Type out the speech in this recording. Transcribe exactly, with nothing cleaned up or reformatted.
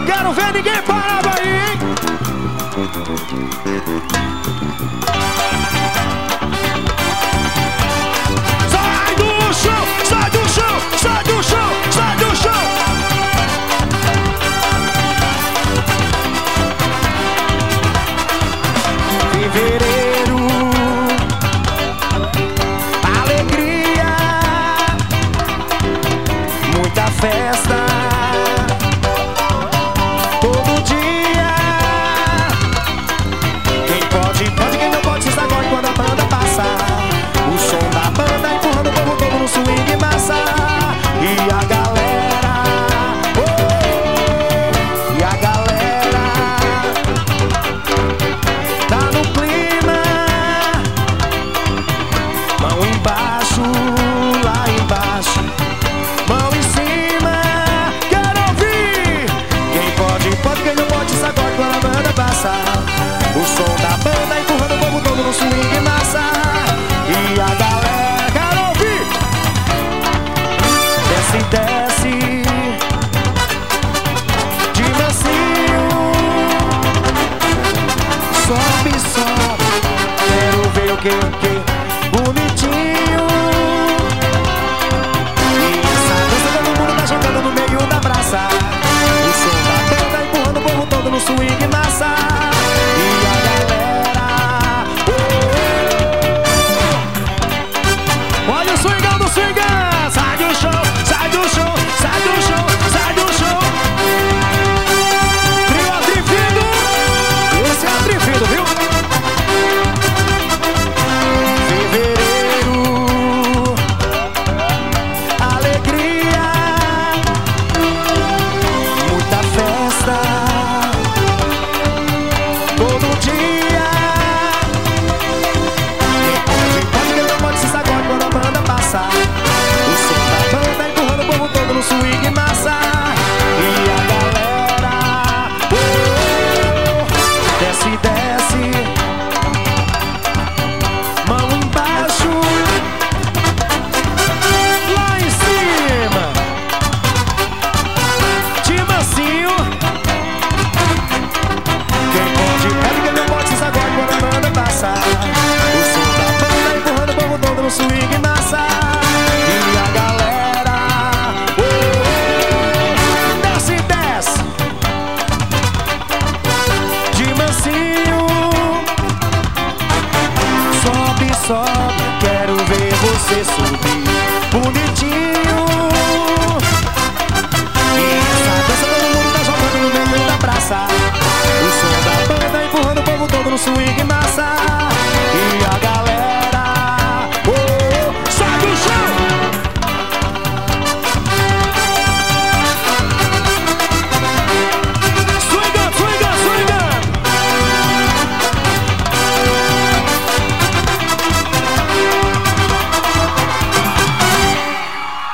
Quero ver ninguém parado aí, hein? Sai do chão, sai do chão, sai do chão, sai do chão. Fevereiro, alegria, muita festa, todo dia. Quem pode, pode, quem não pode se sacode quando a banda passa. O som da banda empurrando o povo todo no swing massa. E a galera, oh, e a galera tá no clima. Mão embaixo, lá embaixo, mão em cima. Quero ouvir. Quem pode, pode, quem não pode sacode quando a banda passa. O som da banda empurrando o povo todo no swing massa. E a galera, quero ouvir. Desce, desce, de mansinho. Sobe, sobe. Quero ver o que, o que